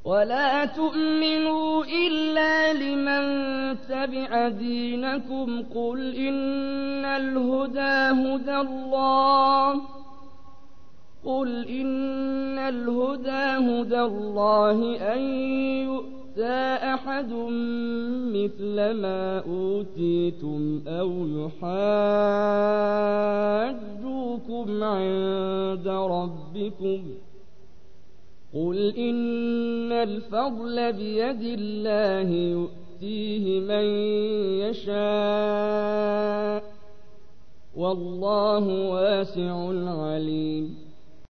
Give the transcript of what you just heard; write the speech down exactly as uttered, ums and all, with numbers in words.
ولا تؤمنوا إلا لمن تبع دينكم قل إن الهدى هدى الله قل إن الهدى هدى الله أن يؤتى أحد مثل ما أوتيتم أو يحاجوكم عند ربكم قل إن الفضل بيد الله يؤتيه من يشاء والله واسع عليم